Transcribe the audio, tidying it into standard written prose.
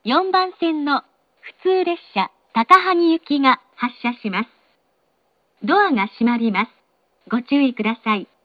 4番線の普通列車高萩行きが発車します。ドアが閉まります。ご注意ください。